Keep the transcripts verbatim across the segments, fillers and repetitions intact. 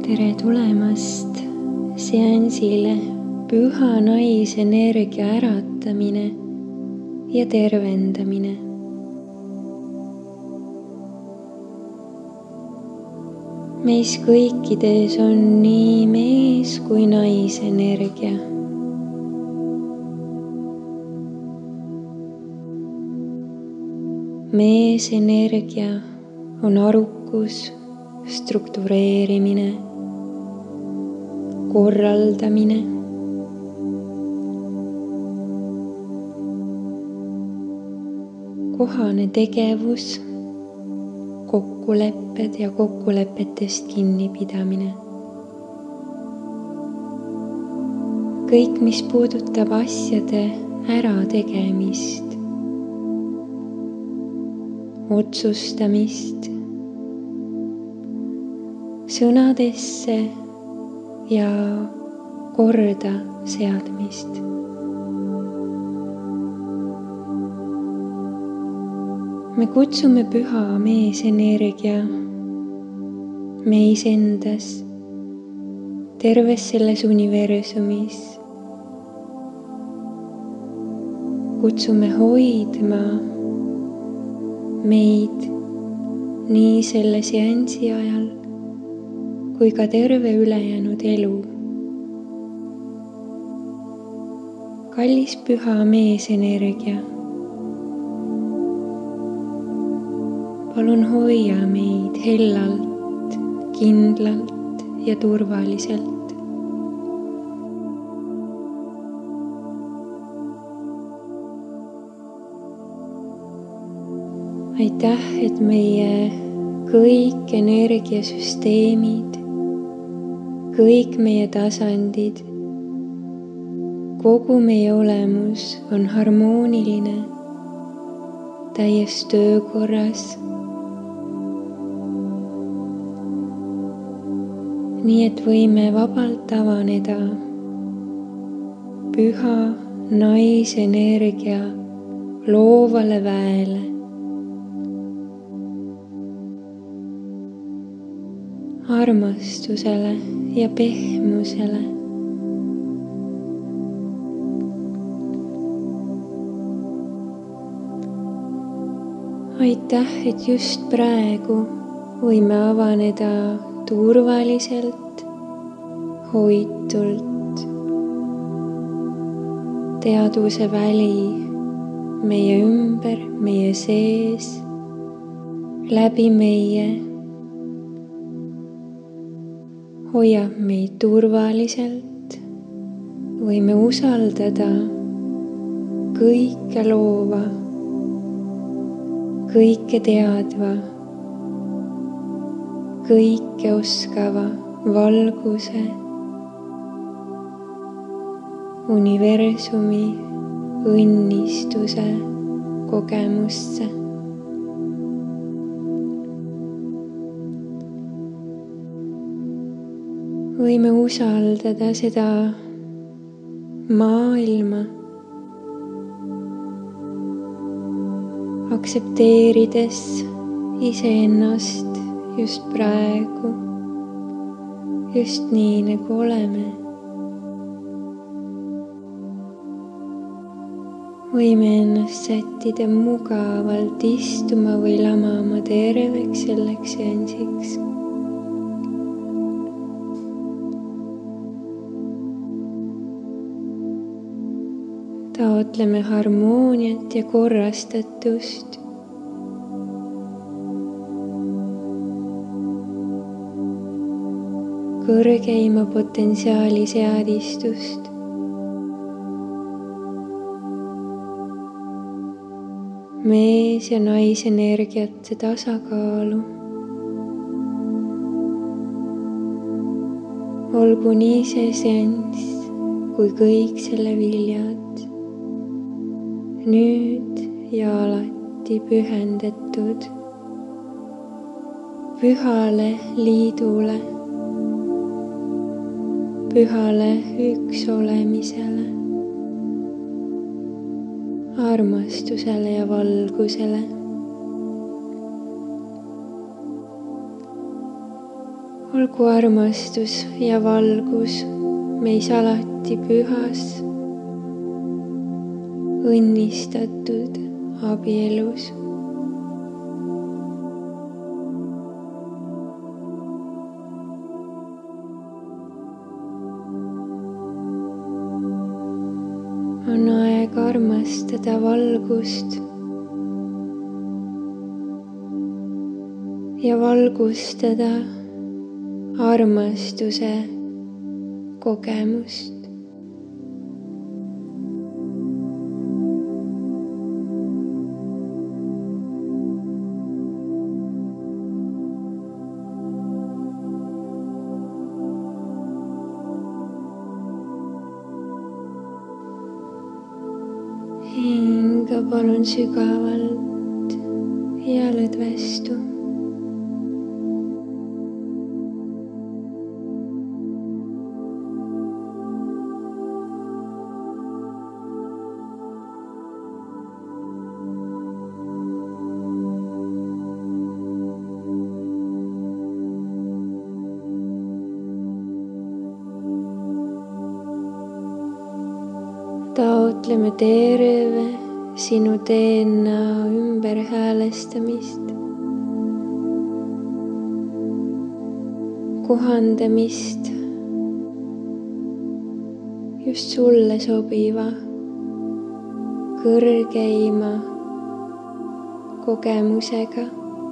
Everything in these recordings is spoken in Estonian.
tere tulemast seansile Püha naisenergia äratamine ja tervendamine. Meis kõikides on nii mees kui naisenergia. Meesenergia on arukus, struktureerimine, korraldamine. Kohane tegevus, kokkulepped ja kokkulepetest kinnipidamine. Kõik, mis puudutab asjade ärategemist, otsustamist, sõnadesse ja korda seadmist. Me kutsume püha meesenergia meis endas, terves selles universumis. Kutsume hoidma meid nii selle seansi ajal kui ka terve ülejäänud elu. Kallis püha meesenergia, palun hoia meid hellalt, kindlalt ja turvaliselt. Aitäh, et meie kõik energiasüsteemid, kõik meie tasandid, kogu meie olemus on harmooniline, täies töökorras. Nii et võime vabalt avaneda püha naisenergia loovale väele. Armastusele ja pehmusele. Aitäh, et just praegu võime avaneda turvaliselt, hoitult. Teadvuse väli meie ümber, meie sees, läbi meie hoiab meid turvaliselt. Võime usaldada kõike loova, kõike teadva, kõike oskava valguse, universumi õnnistuse kogemusse. Võime usaldada seda maailma, aktsepteerides iseennast just praegu, just nii nagu oleme. Võime ennast sättida mugavalt istuma või lamama terveks selleks seansiks. Taotleme harmooniat ja korrastatust. Kõrgeima potentsiaali seadistust. Mees- ja naisenergiate tasakaalu. Olgu nii see seanss kui kõik selle viljad. Nüüd ja alati pühendatud pühale liidule, pühale üks olemisele, armastusele ja valgusele. olgu armastus ja valgus meis alati pühas, õnnistatud abielus. On aeg armastada valgust ja valgustada armastuse kogemust. Hinga palun sügavalt ja lõdvestu. Taotleme terve sinu D N A ümberhäälestamist, kohandamist just sulle sobiva, kõrgeima kogemusega.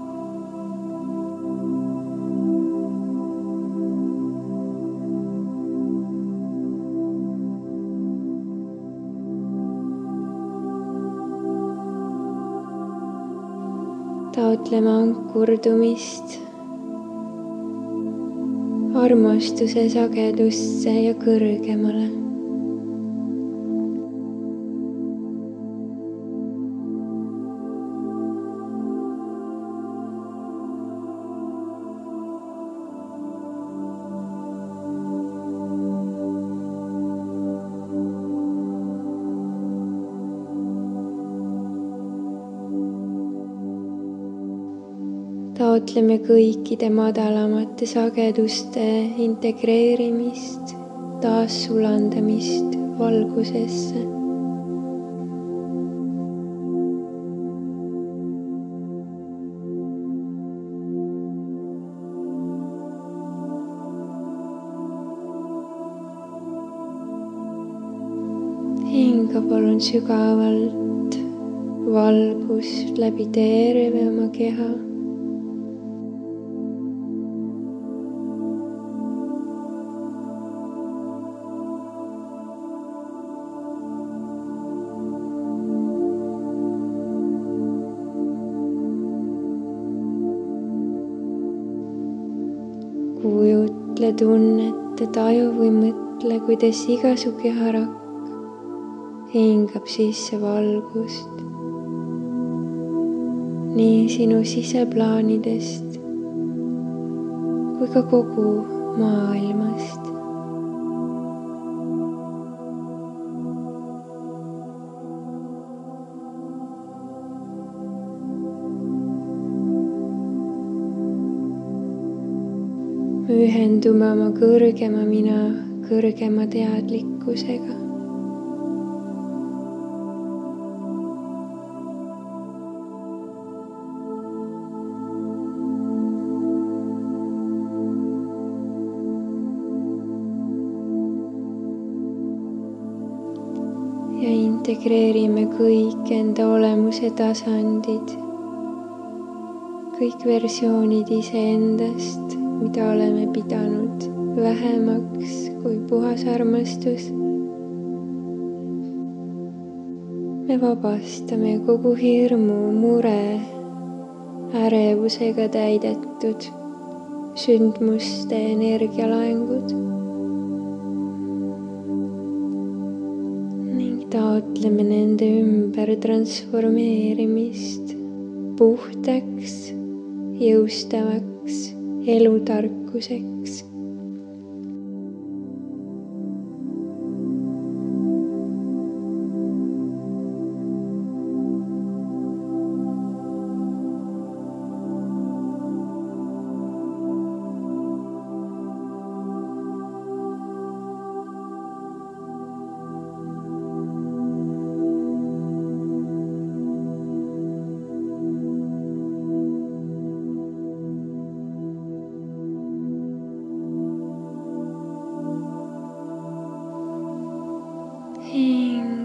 Taotleme ankurdumist armastuse sagedusse ja kõrgemale. Taotleme kõikide madalamate sageduste integreerimist, taassulandamist valgusesse. Hinga palun sügavalt valgust läbi terve oma keha. Kujutle, tunnete, taju või mõtle, kuidas iga su keharakk hingab sisse valgust nii sinu siseplaanidest kui ka kogu maailmast. Me ühendume oma kõrgema mina, kõrgema teadlikkusega. Ja integreerime kõik enda olemuse tasandid, kõik versioonid iseendast, mida oleme pidanud vähemaks kui puhas armastus. Me vabastame kogu hirmu, mure, ärevusega täidetud sündmuste energialaengud ning taotleme nende ümber transformeerimist puhtaks, jõustavaks elutarkuseks.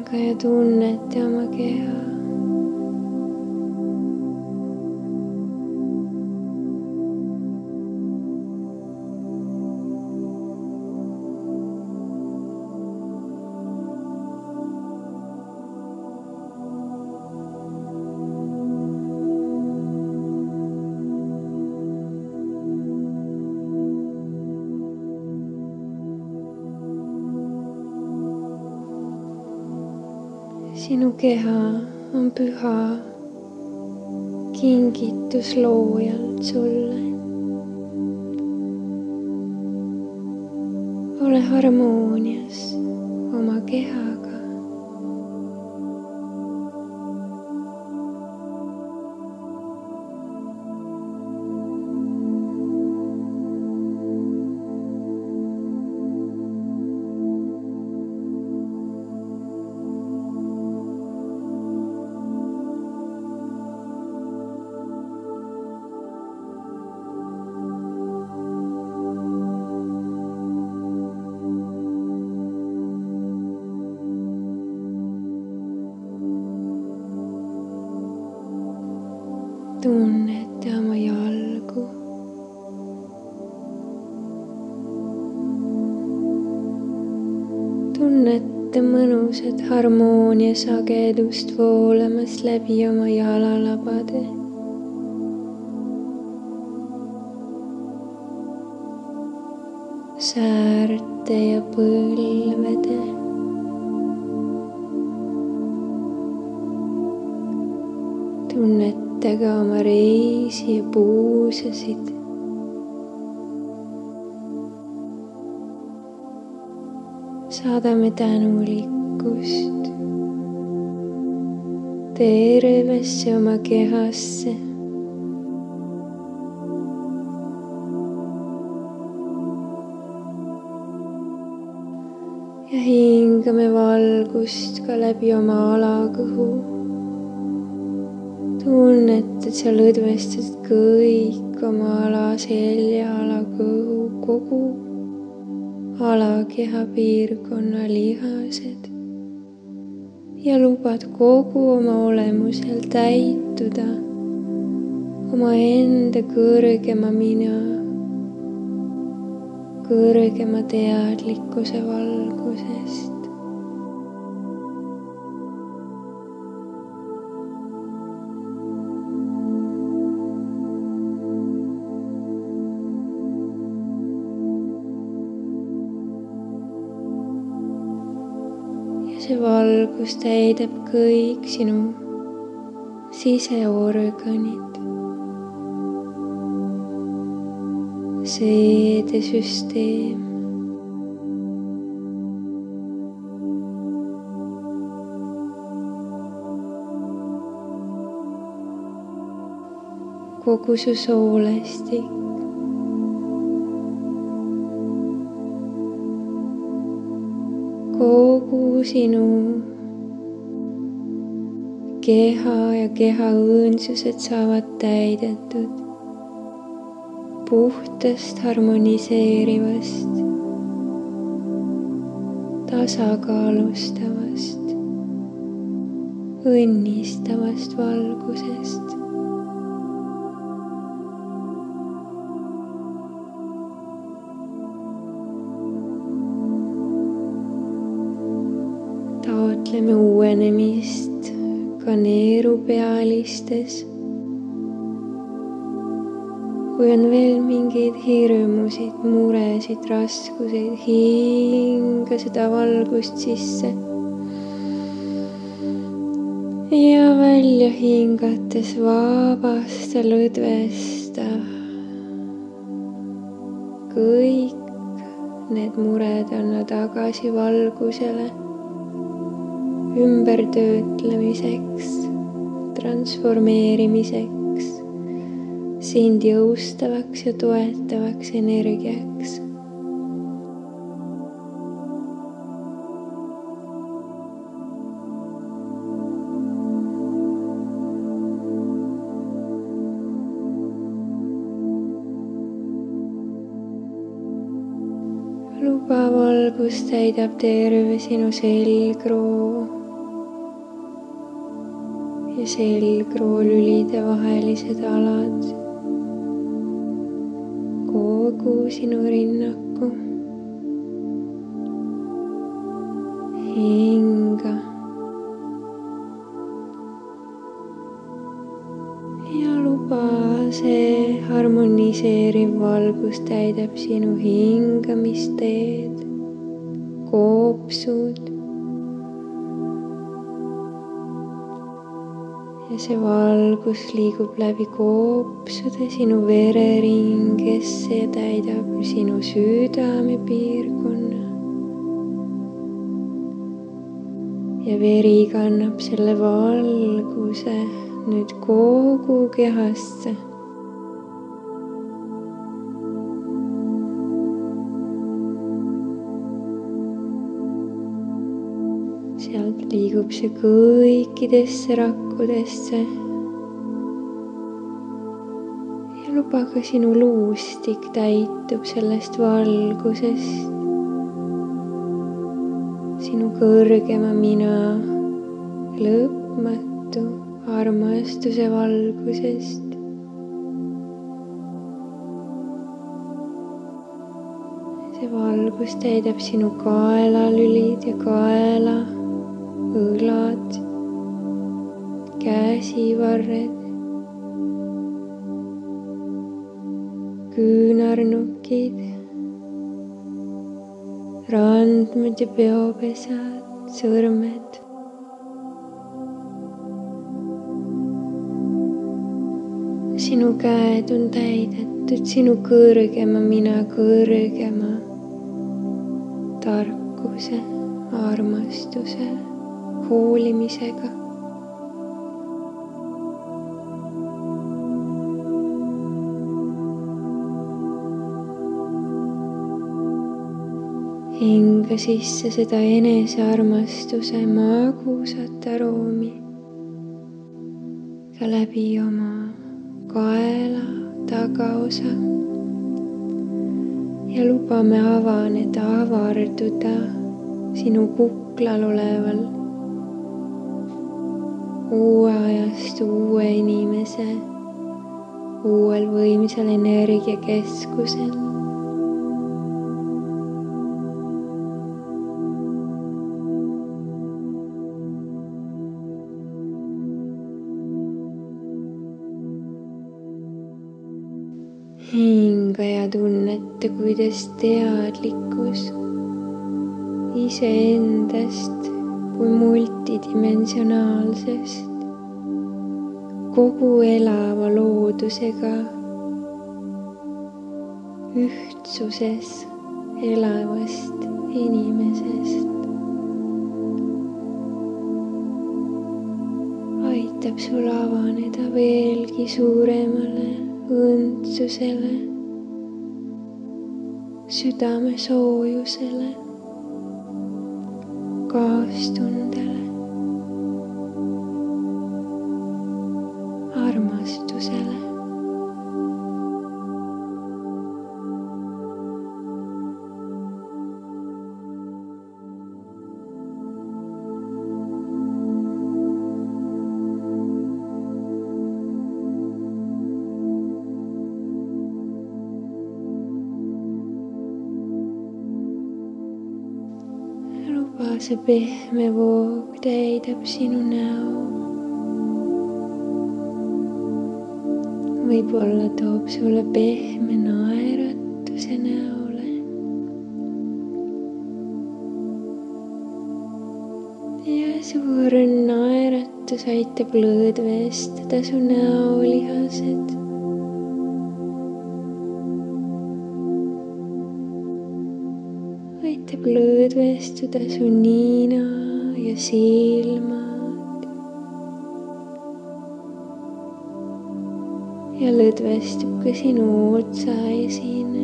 hinga ja tunneta oma keha. Sinu keha on püha kingitus loojalt sulle. Ole harmoonias oma kehaga. Tunneta oma jalgu. Tunneta mõnusat harmoonia sagedust voolamas läbi oma jalalabade. Säärte ja põlvede. Tunneta ka oma reisi ja puusasid. Saadame tänulikkust tervesse oma kehasse. Ja hingame valgust ka läbi oma alakõhu. Tunnetad, sa lõdvestad kõik oma alaselja, alakõhu, kogu alakeha piirkonna lihased ja lubad kogu oma olemusel täituda omaenda kõrgema mina, kõrgema teadlikkuse valgusest. See valgus täidab kõik sinu siseorganid, seedesüsteem, kogu su soolestik, kogu sinu keha ja keha õõnsused saavad täidetud puhtast, harmoniseerivast, tasakaalustavast, õnnistavast valgusest. Taotleme uuenemist ka neerupealistes. Kui on veel mingeid hirmusid, muresid, raskuseid, hinga seda valgust sisse. Ja välja hingates vabasta, lõdvesta kõik need mured anna tagasi valgusele, ümbertöötlemiseks, transformeerimiseks, sind jõustavaks ja toetavaks energiaks. Luba valgus täidab terve sinu selgroo, selgroolülide vahelised alad, kogu sinu rinnaku. Hinga ja luba see harmoniseeriv valgus täidab sinu hingamisteed, koopsud. Ja see valgus liigub läbi koopsude sinu vereringesse ja täidab sinu südamepiirkonna. Ja veri kannab selle valguse nüüd kogu kehasse. Sealt liigub see kõikidesse rakkudesse. Ja luba ka sinu luustik täitub sellest valgusest. Sinu kõrgema mina lõpmatu armastuse valgusest. See valgus täidab sinu kaelalülid ja kaela, õlad, käsivarred, küünarnukid, randmed ja peopesad, sõrmed. Sinu käed on täidetud sinu kõrgema mina kõrgema tarkuse, armastuse, hoolimisega. Hinga sisse seda enesearmastuse magusat aroomi ka läbi oma kaela tagaosa ja lubame avaneda, avarduda sinu kuklal oleval uue ajastu, uue inimese, uuel võimsal energiakeskusel. Hinga ja tunneta, kuidas teadlikkus iseendast kui multidimensionaalsest, kogu elava loodusega ühtsuses elavast inimesest aitab sul avaneda veelgi suuremale õndsusele, südame soojusele, kaastundele, armastusele. See pehme voog täidab sinu näo. Võib-olla toob sulle pehme naeratuse näole. Ja suur naeratus aitab lõdvestada su näolihased. Aitab lõdvestuda su niina ja silmad ja lõdvestub ka sinu otsaesine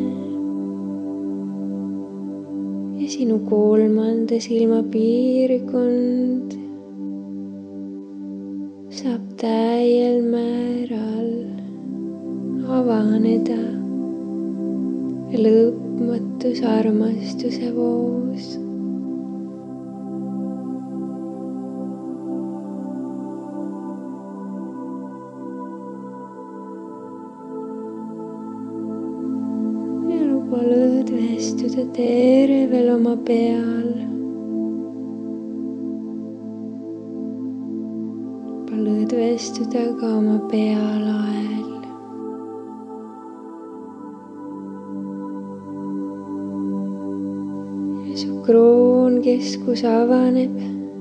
ja sinu kolmanda silmapiirkond saab täiel määral avaneda ja lõpmatus armastuse voos. palud veestuda tervel oma peal. Palud veestuda ka oma pealael. Ja su kroonkeskus avaneb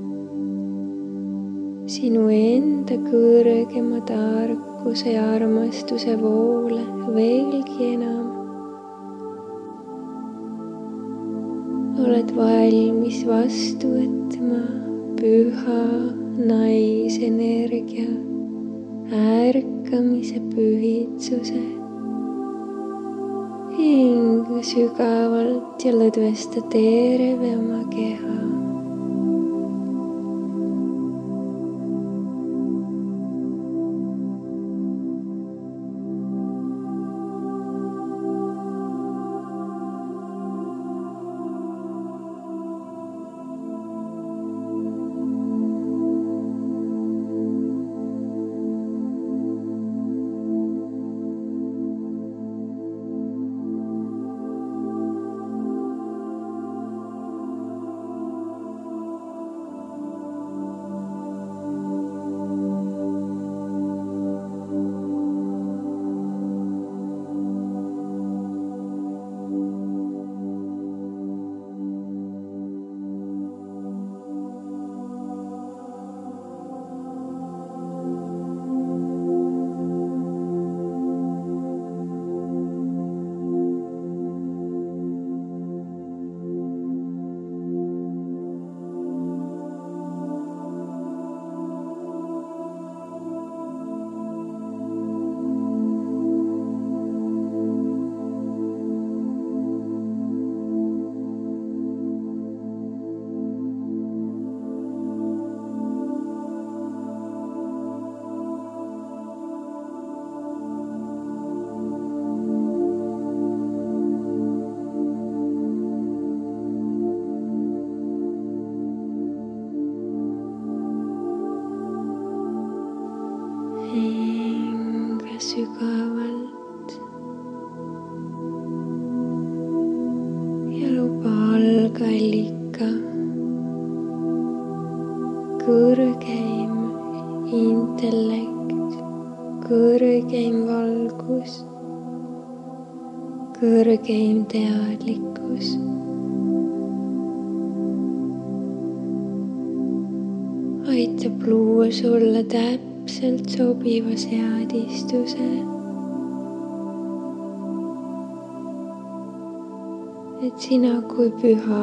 sinu enda kõrgema tarkuse ja armastuse voole veelgi enam. Oled valmis vastu võtma püha naisenergia ärkamise pühitsuse. Hinga sügavalt ja lõdvesta terve oma keha. Hinga sügavalt ja luba algallika kõrgeim intellekt, kõrgeim valgus, kõrgeim teadlikkus aitab luua sulle täpselt täpselt sobiva seadistuse, et sina kui püha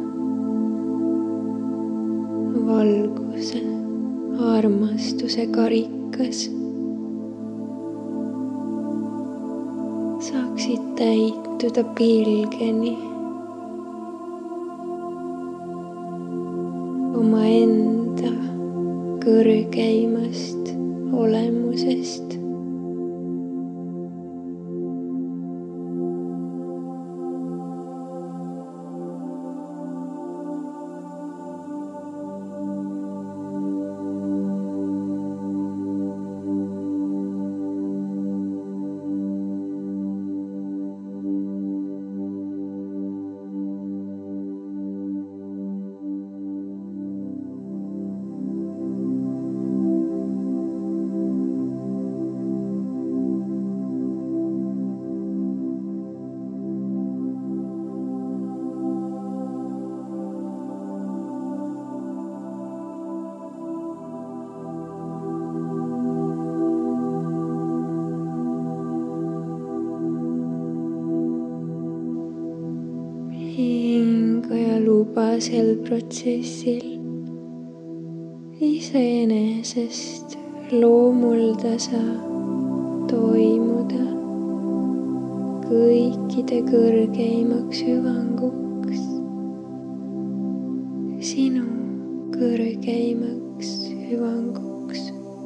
valguse, armastuse karikas saaksid täituda pilgeni omaenda kõrgeimast olemusest. Hinga ja luba sel protsessil iseenesest loomuldasa toimuda kõikide kõrgeimaks hüvanguks, sinu kõrgeimaks hüvanguks.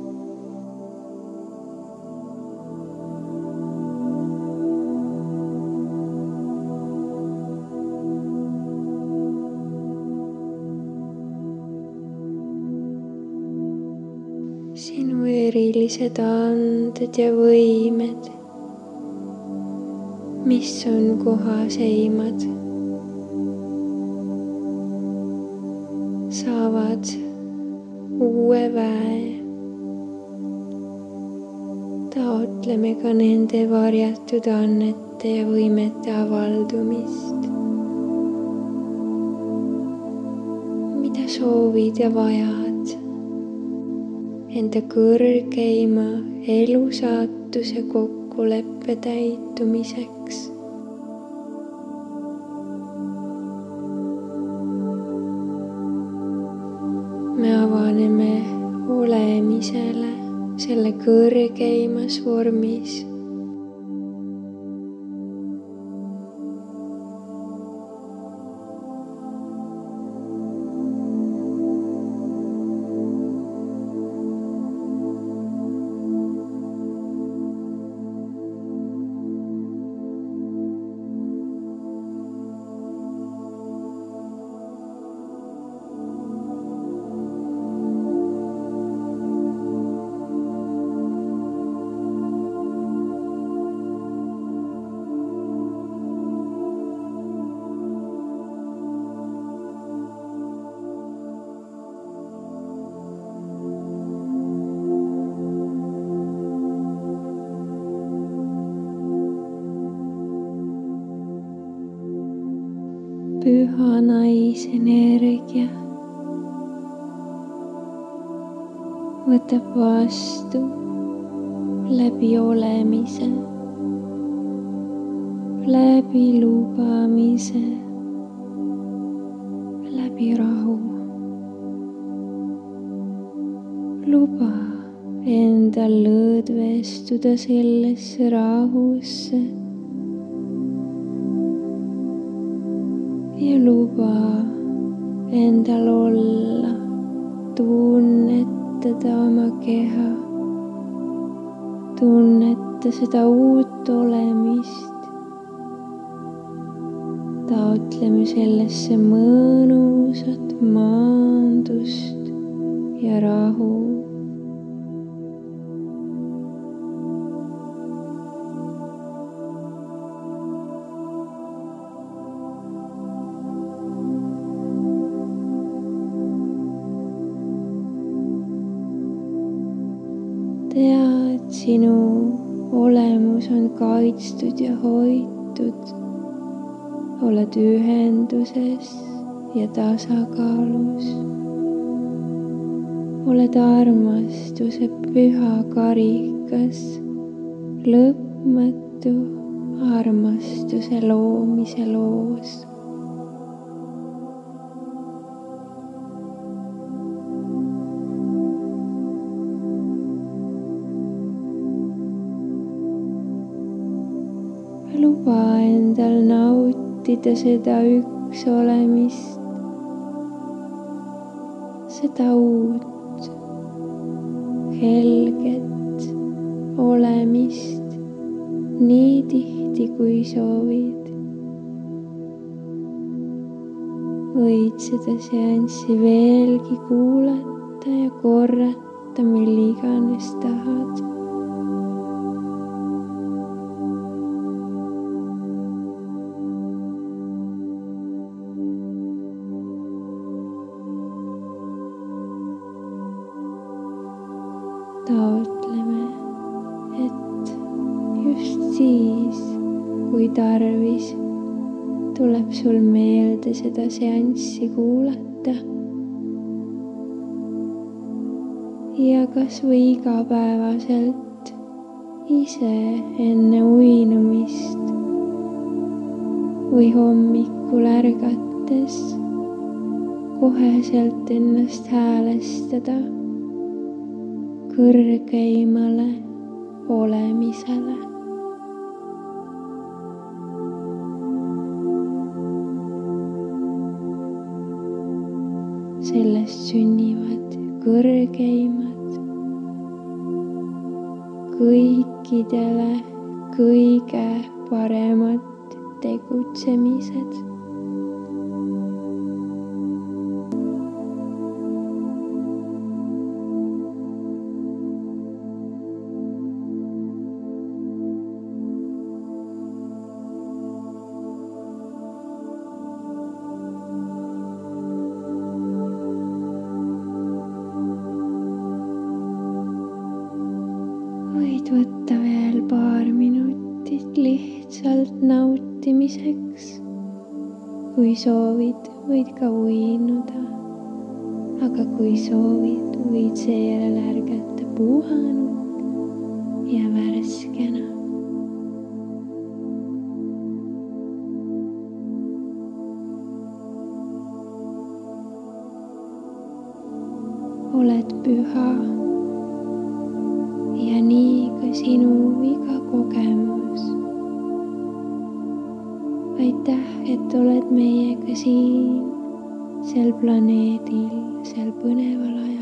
Sinu erilised anded ja võimed mis on kohaseimad, saavad uue väe. Taotleme ka nende varjatud annete ja võimete avaldumist, mida soovid ja vajad enda kõrgeima elusaatuse kokkuleppe täitumiseks. Me avaneme olemisele selle kõrgeimas vormis. Püha naisenergia võtab vastu läbi olemise, läbi lubamise, läbi rahu. Luba endal lõdvestuda sellesse rahusse ja luba endal olla, tunnetada oma keha, tunneta seda uut olemist. Taotleme sellesse mõnusat maandust ja rahu. Tead, sinu olemus on kaitstud ja hoitud. Oled ühenduses ja tasakaalus. Oled armastuse püha karikas, lõpmatu armastuse loomise loos. Luba endal nautida seda üks olemist, seda uut, helget olemist nii tihti kui soovid. Võid seda seanssi veelgi kuulata ja korrata, mil iganes tahad. Taotleme, et just siis, kui tarvis, tuleb sul meelde seda seanssi kuulata. Ja kas või igapäevaselt ise enne uinumist või hommikul ärgates koheselt ennast häälestada kõrgeimale olemisele. Sellest sünnivad kõrgeimad, kõikidele kõige paremad tegutsemised. võid võtta veel paar minutit lihtsalt nautimiseks. Kui soovid, võid ka uinuda, aga kui soovid, võid seejärel ärgata puhanud ja värskena. Oled püha ja nii ka sinu iga kogemus. Aitäh, et oled meiega siin, sel planeedil, sel põneval ajal.